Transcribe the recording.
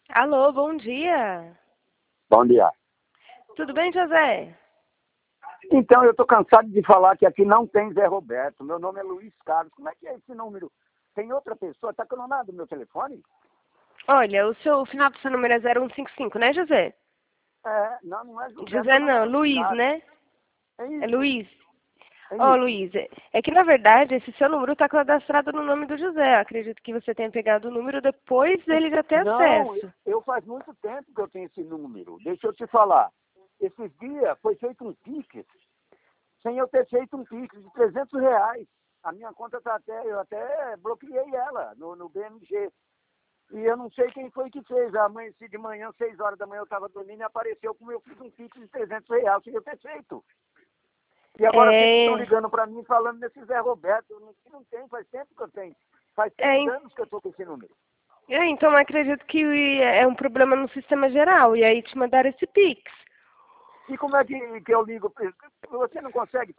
Alô, bom dia. Bom dia. Tudo bem, José? Então, eu estou cansado de falar que aqui não tem Zé Roberto. Meu nome é Luiz Carlos. Como é que é esse número? Tem outra pessoa? Está clonado o meu telefone? Olha, o final do seu número é 0155, né, José? Não, não é José. José Meu nome é não, Luiz Luiz, Carlos. né? É É isso, Luiz. é Ó, isso. Luiz, é que na verdade esse seu número está cadastrado no nome do José. Acredito que você tenha pegado o número depois dele já ter Não, acesso. eu faz muito tempo que eu tenho esse número. Deixa eu te falar. Esses dias foi feito um Pix, sem eu ter feito um Pix de R$ 300. A minha conta está eu até bloqueei ela no BMG. E eu não sei quem foi que fez. Amanheci de manhã, 6 horas da manhã, eu estava dormindo e apareceu como eu fiz um Pix de R$ 300 que eu ter feito. E agora vocês estão É, ligando para mim falando desse Zé Roberto. Não tem, faz tempo que eu tenho. Faz é, 3 anos que eu estou com esse número. então eu acredito que é um problema no sistema geral. E aí te mandaram esse Pix. E como é que eu ligo? Você não consegue